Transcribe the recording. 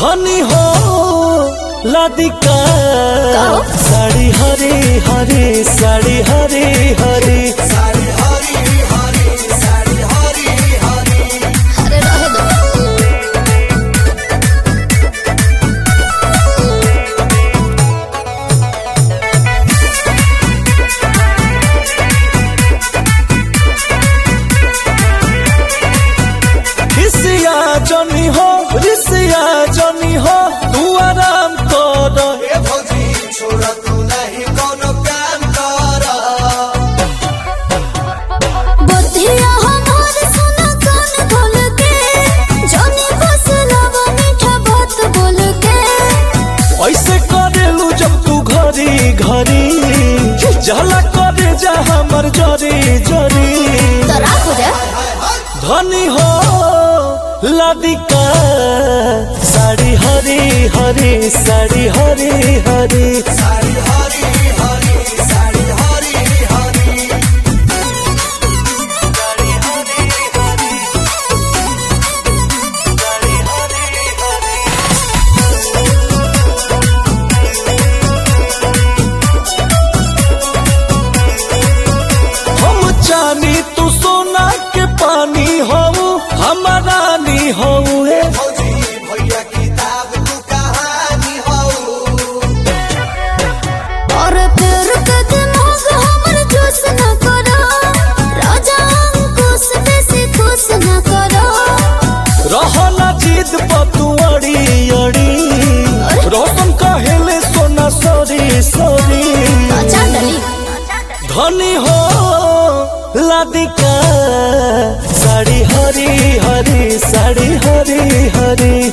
धनी हो लादिका साड़ी हरे हरे साड़ी हरे हरे साड़ी हरी हरी साड़ी हरी हरी। अरे रहे दो। रिसिया जनी हो रिसिया जनी हो तू आराम कर ए भौजी छोड़ तू नहीं कोनो काम कर। बुद्धिया हमार सुना कान खोल के जानी बस लवा मीठा बात बोल के। ऐसे करेलू जब तू घरी घरी जला करे जा हमर जरी जरी तो राख हो जा। धनी हो लादिका साड़ी हरी हरी साड़ी हरी हरी साड़ी हरी हरी साड़ी हरी हरी। हम चानी तू सोना के पानी हो हमारा नी हो भौजी भैया किताब तू कहानी हो। और फिर कदमों हमर जोश न करो राजा अंकुश बेसी खुश न करो। रहना जीत पतुअड़ी अड़ी रोशन कहेले सोना सॉरी सॉरी अच्छा डली धनी हो लादिका साड़ी हरी हरी साड़ी हरी हरी